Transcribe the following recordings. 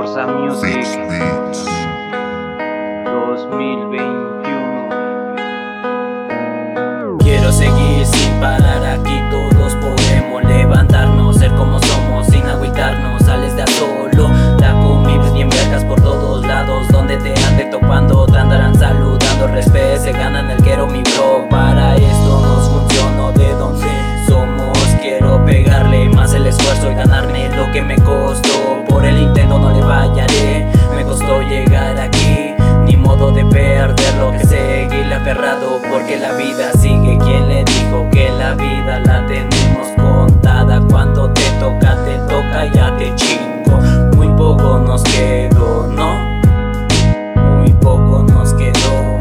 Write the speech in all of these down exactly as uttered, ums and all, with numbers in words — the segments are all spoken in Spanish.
Forza Music dos mil veintiuno. Quiero seguir sin parar, aquí todos podemos levantarnos, ser como somos sin agüitarnos. Sales de a solo, la convives bien vergas por todos lados. Donde te ande topando, te andarán saludando. Respeto, se gana en el quiero mi bro. Para esto nos funciona de donde somos. Quiero pegarle más el esfuerzo y ganarme lo que me costó. Por el intento no le fallaré, me costó llegar aquí. Ni modo de perderlo, que seguir aferrado, porque la vida sigue. ¿Quién le dijo que la vida la tenemos contada? Cuando te toca, te toca, ya te chingo. Muy poco nos quedó, ¿no? Muy poco nos quedó.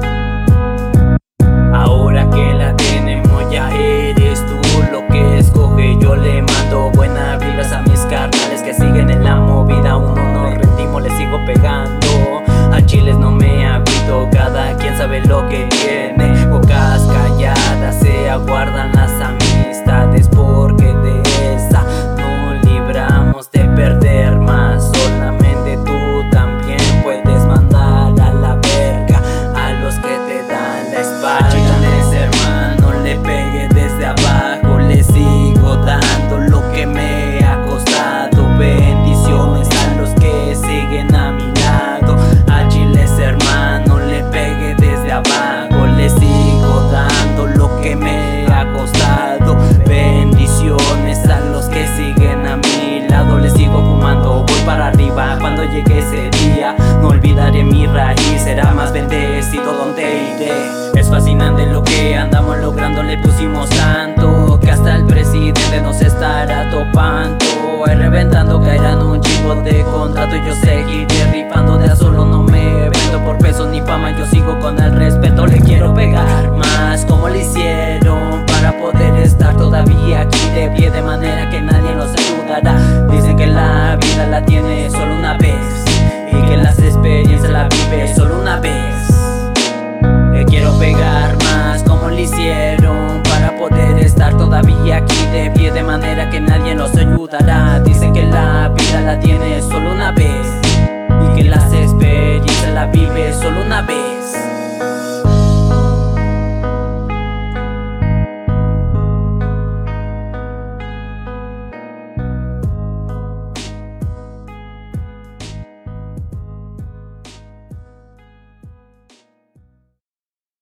Ahora que la tenemos, ya eres tú lo que escoge. Yo le mando buenas vibras a mis carnales que siguen en la movida. Uno no rendimos, le sigo pegando. A chiles no me agüito, cada quien sabe lo que tiene. Bocas calladas se aguardan las amistades, porque de esa no libramos de perder más. Solamente tú también puedes mandar a la verga a los que te dan la espalda. Chiles, hermano, le pegué desde abajo, le sigo dando lo que me ha costado. Bendiciones a los que siguen a mi lado. A chiles, hermano, le pegué desde abajo, le sigo dando lo que me ha costado. Bendiciones a los que siguen a mi lado. Le sigo fumando, voy para arriba. Cuando llegue ese día, no olvidaré mi raíz. Será más bendecido donde iré. Es fascinante lo que andamos logrando. Le pusimos tanto que hasta el presidente nos estará topando. Ahí reventando caerán un chingo de contrato. Y yo seguiré rifando de a solo. No me vendo por pesos ni fama, yo sigo con el respeto. Le quiero pegar